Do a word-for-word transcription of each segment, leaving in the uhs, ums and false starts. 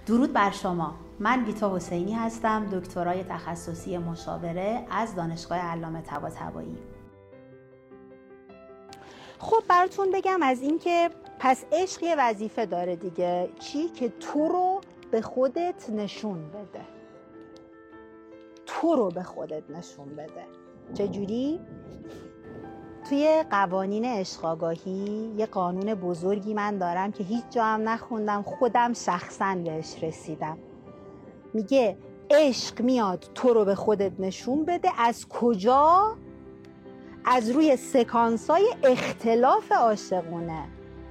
درود بر شما. من گیتا حسینی هستم، دکترای تخصصی مشاوره از دانشگاه علامه طباطبایی. خب براتون بگم از این که پس عشق یه وظیفه داره دیگه. چی؟ که تو رو به خودت نشون بده. تو رو به خودت نشون بده. چجوری؟ توی قوانین عشق آگاهی یه قانون بزرگی من دارم که هیچ جا هم نخوندم، خودم شخصاً بهش رسیدم. میگه عشق میاد تو رو به خودت نشون بده. از کجا؟ از روی سکانس‌های اختلاف عاشقونه.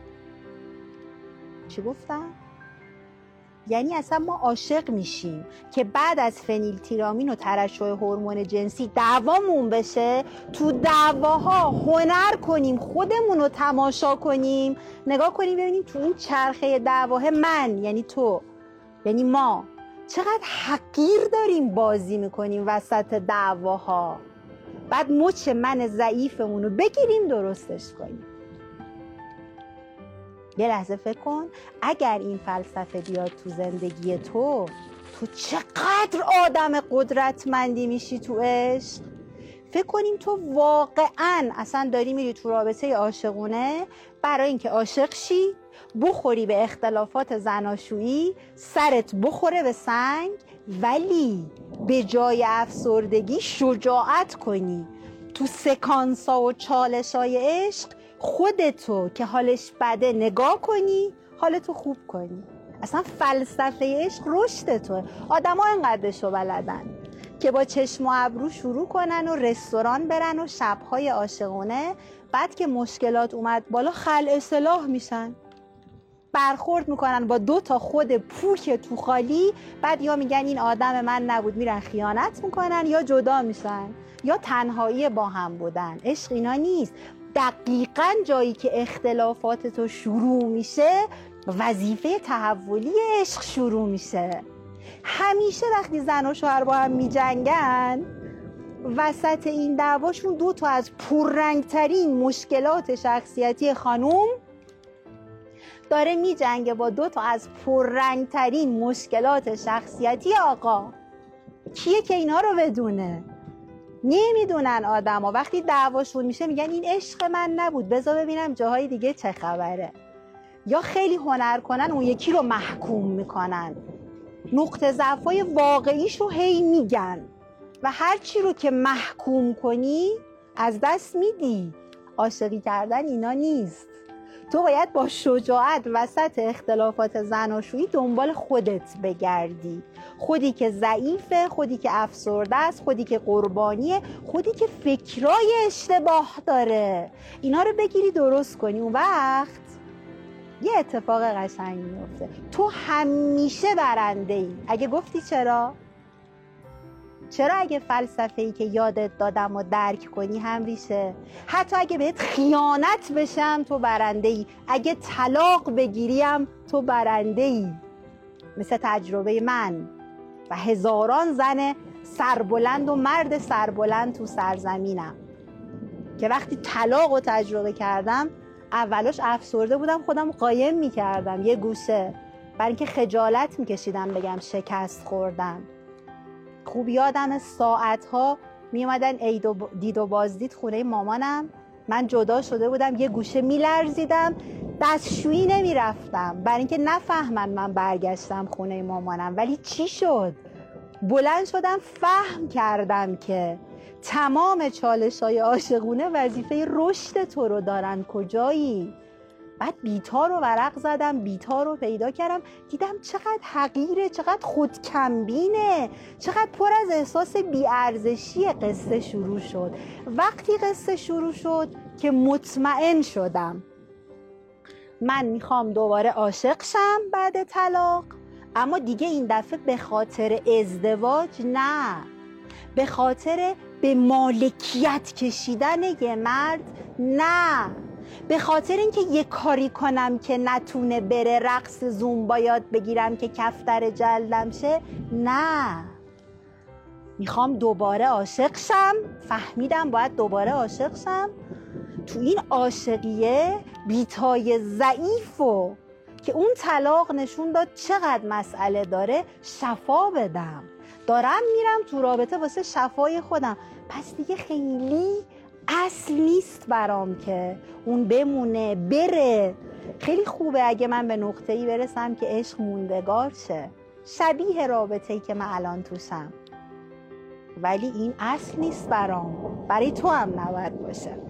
چی گفتم؟ یعنی اصلا ما عاشق میشیم که بعد از فنیلتیرامین و ترشح هورمون جنسی دعوامون بشه، تو دعواها هنر کنیم، خودمون رو تماشا کنیم، نگاه کنیم ببینیم تو این چرخه دعواه من، یعنی تو، یعنی ما، چقدر حقیر داریم بازی میکنیم وسط دعواها. بعد مچ من ضعیفمون رو بگیریم درستش کنیم. یه لحظه فکر کن اگر این فلسفه بیاد تو زندگی تو، تو چقدر آدم قدرتمندی میشی تو عشق. فکر کنیم تو واقعاً اصلا داری میری تو رابطه عاشقونه برای اینکه عاشق شی، بخوری به اختلافات زناشویی، سرت بخوره به سنگ، ولی به جای افسردگی شجاعت کنی، تو سکانسا و چالشای عشق خودتو که حالش بده نگاه کنی، حالتو خوب کنی. اصلا فلسفه عشق رشد توه. آدم ها اینقدرشو بلدن که با چشم و ابرو شروع کنن و رستوران برن و شبهای عاشقونه، بعد که مشکلات اومد بالا خلع اصلاح میشن، برخورد میکنن با دو تا خود پوک تو خالی، بعد یا میگن این آدم من نبود، میرن خیانت میکنن، یا جدا میشن، یا تنهایی با هم بودن. عشق اینا نیست. دقیقاً جایی که اختلافات تو شروع میشه، وظیفه تحولی عشق شروع میشه. همیشه وقتی زن و شوهر با هم میجنگن، وسط این دعواشون دو تا از پررنگترین مشکلات شخصیتی خانوم داره میجنگه با دو تا از پررنگترین مشکلات شخصیتی آقا. کیه که اینا رو بدونه؟ نمیدونن آدم ها. وقتی دعواشون میشه میگن این عشق من نبود، بذار ببینم جاهای دیگه چه خبره. یا خیلی هنر کنن اون یکی رو محکوم میکنن، نقطه ضعفای واقعیشو هی میگن و هر چی رو که محکوم کنی از دست میدی. عاشقی کردن اینا نیست. تو باید با شجاعت وسط اختلافات زناشویی دنبال خودت بگردی. خودی که ضعیفه، خودی که افسرده است، خودی که قربانیه، خودی که فکرای اشتباه داره. اینا رو بگیری درست کنی. اون وقت یه اتفاق قشنگ میفته. تو همیشه برنده ای. اگه گفتی چرا؟ چرا اگه فلسفه‌ای که یادت دادم و درک کنی هم ریشه؟ حتی اگه بهت خیانت بشم تو برنده ای. اگه طلاق بگیریم تو برنده ای. مثل تجربه من و هزاران زن سربلند و مرد سربلند تو سرزمینم که وقتی طلاق رو تجربه کردم، اولش افسرده بودم، خودم قایم میکردم یه گوشه، برای اینکه خجالت میکشیدم بگم شکست خوردم. خوب یادم ساعتها می اومدن عید و دید و بازدید خونه مامانم، من جدا شده بودم یه گوشه میلرزیدم، دستشویی نمیرفتم برای اینکه نفهمن من برگشتم خونه مامانم. ولی چی شد؟ بلند شدم، فهم کردم که تمام چالش‌های عاشقونه وظیفه رشد تو رو دارن. کجایی؟ بعد بیتا رو ورق زدم، بیتا رو پیدا کردم، دیدم چقدر حقیره، چقدر خودکمبینه، چقدر پر از احساس بی‌ارزشی. قصه شروع شد. وقتی قصه شروع شد که مطمئن شدم من میخوام دوباره عاشق شم بعد طلاق، اما دیگه این دفعه به خاطر ازدواج نه، به خاطر به مالکیت کشیدن یه مرد نه، به خاطر اینکه یه کاری کنم که نتونه بره رقص زومبا یاد بگیرم که کفتر جلدم شه نه. میخوام دوباره عاشق شم. فهمیدم باید دوباره عاشق شم. تو این عاشقیه بیتای ضعیفو که اون طلاق نشون داد چقدر مسئله داره شفا بدم. دارم میرم تو رابطه واسه شفای خودم، پس دیگه خیلی اصل نیست برام که اون بمونه بره. خیلی خوبه اگه من به نقطه‌ای برسم که عشق موندگار شه، شبیه رابطه‌ای که من الان توشم، ولی این اصل نیست برام، برای تو هم نباید باشه.